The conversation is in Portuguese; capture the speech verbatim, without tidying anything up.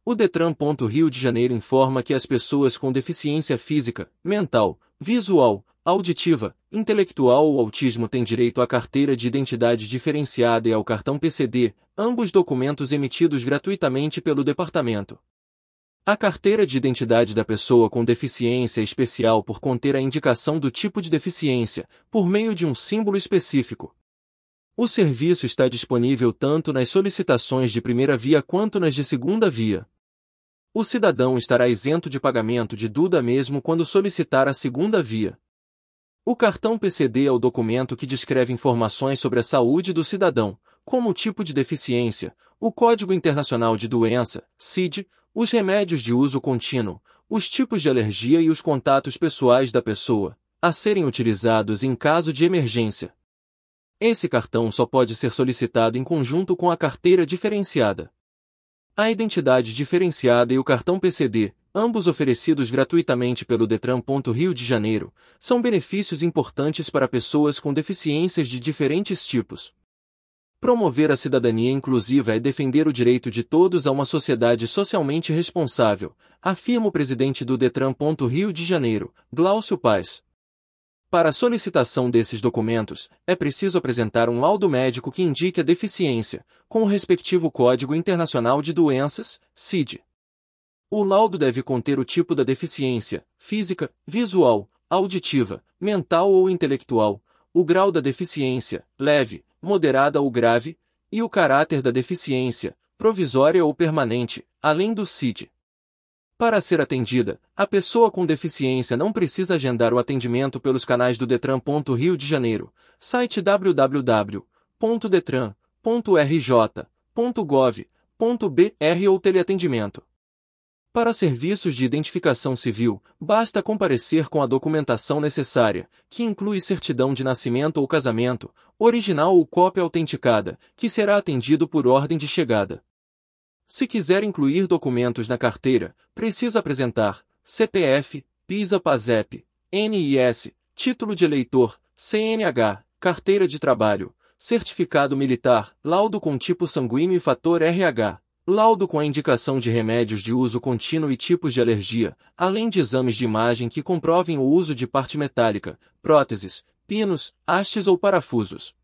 O Detran.Rio de Janeiro informa que as pessoas com deficiência física, mental, visual, auditiva, intelectual ou autismo têm direito à carteira de identidade diferenciada e ao cartão P C D, ambos documentos emitidos gratuitamente pelo departamento. A carteira de identidade da pessoa com deficiência é especial por conter a indicação do tipo de deficiência, por meio de um símbolo específico. O serviço está disponível tanto nas solicitações de primeira via quanto nas de segunda via. O cidadão estará isento de pagamento de D U D A mesmo quando solicitar a segunda via. O cartão P C D é o documento que descreve informações sobre a saúde do cidadão, como o tipo de deficiência, o Código Internacional de Doença, C I D, os remédios de uso contínuo, os tipos de alergia e os contatos pessoais da pessoa, a serem utilizados em caso de emergência. Esse cartão só pode ser solicitado em conjunto com a carteira diferenciada. A identidade diferenciada e o cartão P C D, ambos oferecidos gratuitamente pelo Detran.Rio de Janeiro, são benefícios importantes para pessoas com deficiências de diferentes tipos. Promover a cidadania inclusiva é defender o direito de todos a uma sociedade socialmente responsável, afirma o presidente do Detran.Rio de Janeiro, Glaucio Paes. Para a solicitação desses documentos, é preciso apresentar um laudo médico que indique a deficiência, com o respectivo Código Internacional de Doenças, C I D. O laudo deve conter o tipo da deficiência, física, visual, auditiva, mental ou intelectual, o grau da deficiência, leve, moderada ou grave, e o caráter da deficiência, provisória ou permanente, além do C I D. Para ser atendida, a pessoa com deficiência não precisa agendar o atendimento pelos canais do Detran.Rio de Janeiro, site w w w ponto detran ponto r j ponto gov ponto b r ou teleatendimento. Para serviços de identificação civil, basta comparecer com a documentação necessária, que inclui certidão de nascimento ou casamento, original ou cópia autenticada, que será atendido por ordem de chegada. Se quiser incluir documentos na carteira, precisa apresentar C P F, PISA-PASEP, N I S, título de eleitor, C N H, carteira de trabalho, certificado militar, laudo com tipo sanguíneo e fator R H, laudo com a indicação de remédios de uso contínuo e tipos de alergia, além de exames de imagem que comprovem o uso de parte metálica, próteses, pinos, hastes ou parafusos.